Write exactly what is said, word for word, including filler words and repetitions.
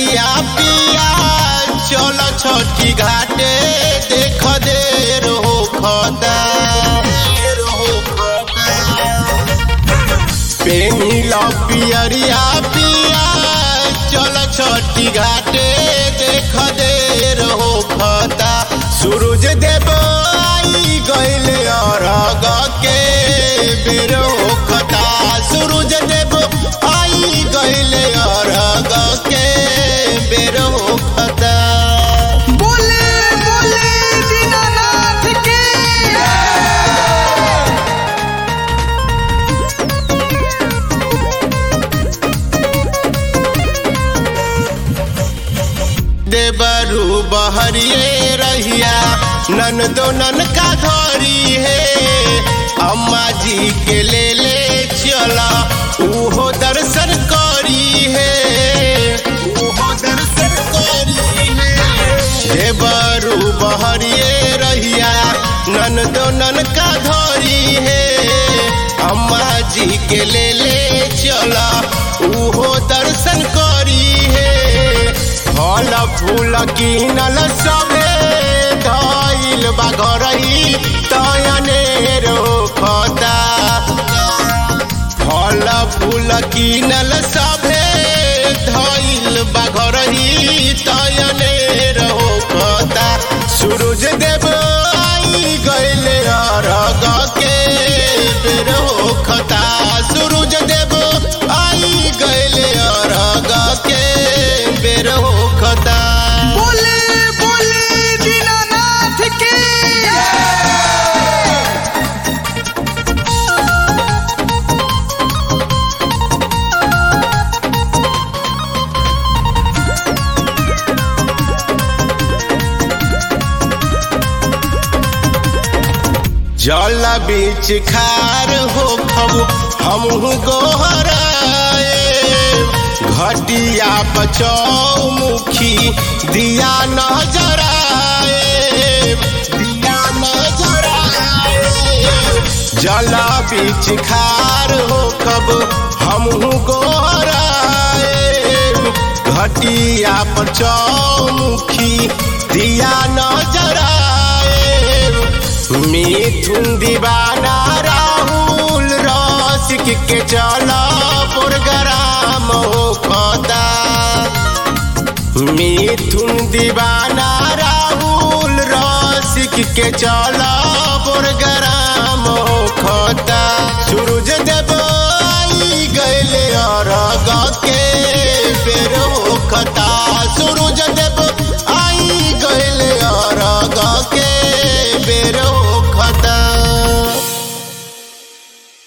पियरिया पिया चल छठी घाटे देख देर हो खता पेनिला पियरिया पिया चल छठी घाटे देख देर हो खता सूरज देव आई गइल अरग के बेर हो खता सूरज देव आई गइल अरग के बेर हो खता बोले बोले दीनानाथ की देवरू बहरिए रहिया नन दो नन का धरी है अम्मा जी के ले ले चला उहो दर्शन करी है उहो दर्शन करी है देवरू बहरिए रहिया नन दो नन का धरी है अम्मा जी के ले ले चला उहो दर्शन करी है फल फूल किनल सबे धइल बा घरही तयने रोखता फल फूल किनल सबे धइल बा घरही तयने रोखता सूरज देव आई गइल अरग के बेर होखता सूरज देव आई गइल अरग के बेर होखता बोले बोले दीनानाथ की जल बीच खार हो खबु हमहु गोहराए घटिया बचौमुखी दिया नजराए दिया नजराए जल बीच खार हो खबु हमहु गोहराए घटिया बचौमुखी दिया नजराए मिथुन दीवाना राहुल रसिक के चला प्रोग्राम होखता मिथुन दीवाना राहुल रसिक के चला प्रोग्राम होखता सूरज देव आई गइल अरग के बेर होखता सूरज देव